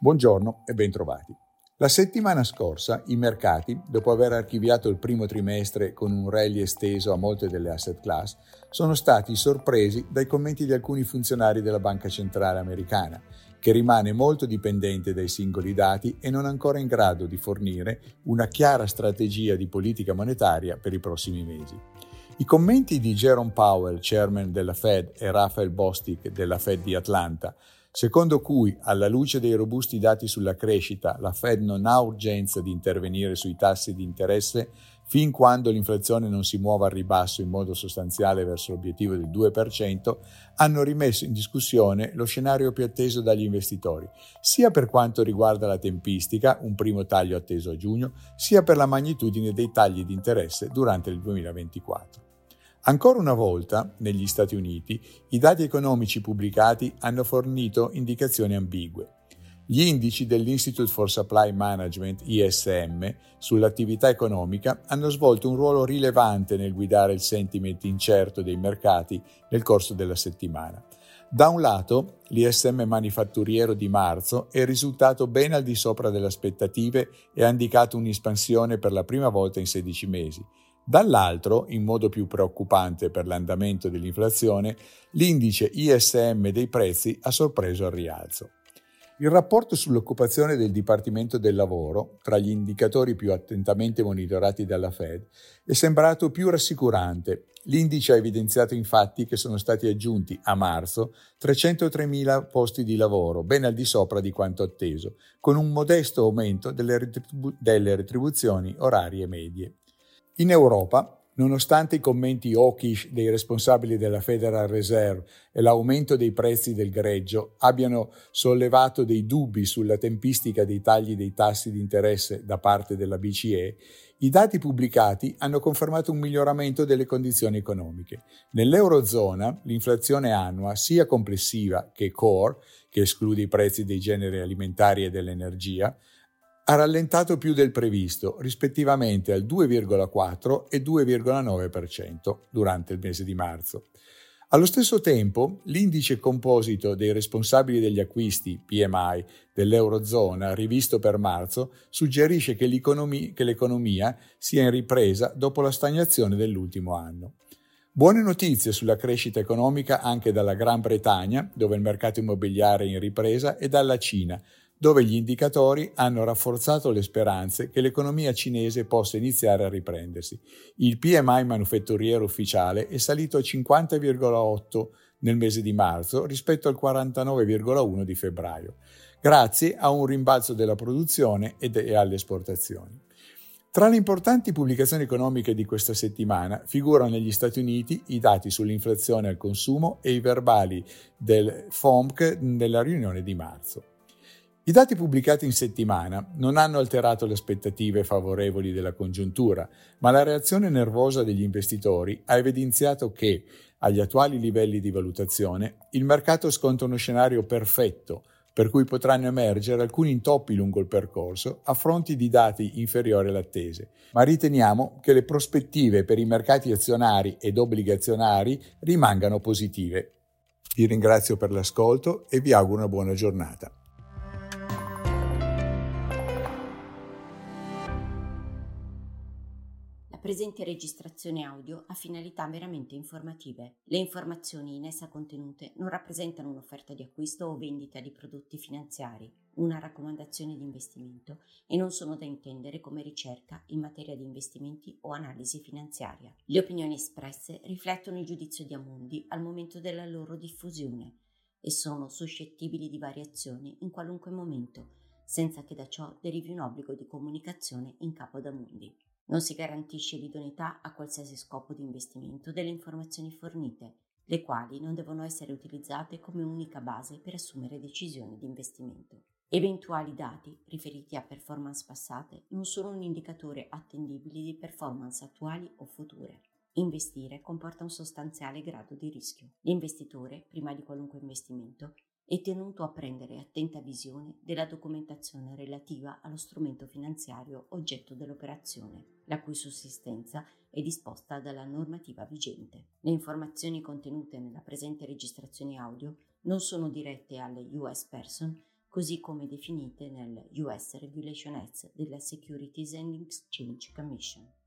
Buongiorno e bentrovati. La settimana scorsa i mercati, dopo aver archiviato il primo trimestre con un rally esteso a molte delle asset class, sono stati sorpresi dai commenti di alcuni funzionari della Banca Centrale americana, che rimane molto dipendente dai singoli dati e non ancora in grado di fornire una chiara strategia di politica monetaria per i prossimi mesi. I commenti di Jerome Powell, chairman della Fed, e Raphael Bostic della Fed di Atlanta, secondo cui, alla luce dei robusti dati sulla crescita, la Fed non ha urgenza di intervenire sui tassi di interesse fin quando l'inflazione non si muova al ribasso in modo sostanziale verso l'obiettivo del 2%, hanno rimesso in discussione lo scenario più atteso dagli investitori, sia per quanto riguarda la tempistica, un primo taglio atteso a giugno, sia per la magnitudine dei tagli di interesse durante il 2024. Ancora una volta, negli Stati Uniti, i dati economici pubblicati hanno fornito indicazioni ambigue. Gli indici dell'Institute for Supply Management, ISM, sull'attività economica hanno svolto un ruolo rilevante nel guidare il sentiment incerto dei mercati nel corso della settimana. Da un lato, l'ISM manifatturiero di marzo è risultato ben al di sopra delle aspettative e ha indicato un'espansione per la prima volta in 16 mesi. Dall'altro, in modo più preoccupante per l'andamento dell'inflazione, l'indice ISM dei prezzi ha sorpreso al rialzo. Il rapporto sull'occupazione del Dipartimento del Lavoro, tra gli indicatori più attentamente monitorati dalla Fed, è sembrato più rassicurante. L'indice ha evidenziato infatti che sono stati aggiunti a marzo 303.000 posti di lavoro, ben al di sopra di quanto atteso, con un modesto aumento delle retribuzioni orarie medie. In Europa, nonostante i commenti hawkish dei responsabili della Federal Reserve e l'aumento dei prezzi del greggio abbiano sollevato dei dubbi sulla tempistica dei tagli dei tassi di interesse da parte della BCE, i dati pubblicati hanno confermato un miglioramento delle condizioni economiche. Nell'Eurozona, l'inflazione annua, sia complessiva che core, che esclude i prezzi dei generi alimentari e dell'energia, ha rallentato più del previsto, rispettivamente al 2,4 e 2,9% durante il mese di marzo. Allo stesso tempo, l'indice composito dei responsabili degli acquisti, PMI, dell'Eurozona, rivisto per marzo, suggerisce che l'economia sia in ripresa dopo la stagnazione dell'ultimo anno. Buone notizie sulla crescita economica anche dalla Gran Bretagna, dove il mercato immobiliare è in ripresa, e dalla Cina, dove gli indicatori hanno rafforzato le speranze che l'economia cinese possa iniziare a riprendersi. Il PMI manufatturiero ufficiale è salito a 50,8 nel mese di marzo rispetto al 49,1 di febbraio, grazie a un rimbalzo della produzione e alle esportazioni. Tra le importanti pubblicazioni economiche di questa settimana figurano negli Stati Uniti i dati sull'inflazione al consumo e i verbali del FOMC nella riunione di marzo. I dati pubblicati in settimana non hanno alterato le aspettative favorevoli della congiuntura, ma la reazione nervosa degli investitori ha evidenziato che, agli attuali livelli di valutazione, il mercato sconta uno scenario perfetto, per cui potranno emergere alcuni intoppi lungo il percorso a fronte di dati inferiori alle attese, ma riteniamo che le prospettive per i mercati azionari ed obbligazionari rimangano positive. Vi ringrazio per l'ascolto e vi auguro una buona giornata. La presente registrazione audio ha finalità meramente informative. Le informazioni in essa contenute non rappresentano un'offerta di acquisto o vendita di prodotti finanziari, una raccomandazione di investimento e non sono da intendere come ricerca in materia di investimenti o analisi finanziaria. Le opinioni espresse riflettono il giudizio di Amundi al momento della loro diffusione e sono suscettibili di variazioni in qualunque momento, senza che da ciò derivi un obbligo di comunicazione in capo ad Amundi. Non si garantisce l'idoneità a qualsiasi scopo di investimento delle informazioni fornite, le quali non devono essere utilizzate come unica base per assumere decisioni di investimento. Eventuali dati riferiti a performance passate non sono un indicatore attendibile di performance attuali o future. Investire comporta un sostanziale grado di rischio. L'investitore, prima di qualunque investimento, è tenuto a prendere attenta visione della documentazione relativa allo strumento finanziario oggetto dell'operazione, la cui sussistenza è disposta dalla normativa vigente. Le informazioni contenute nella presente registrazione audio non sono dirette alle US Person, così come definite nel US Regulation Act della Securities and Exchange Commission.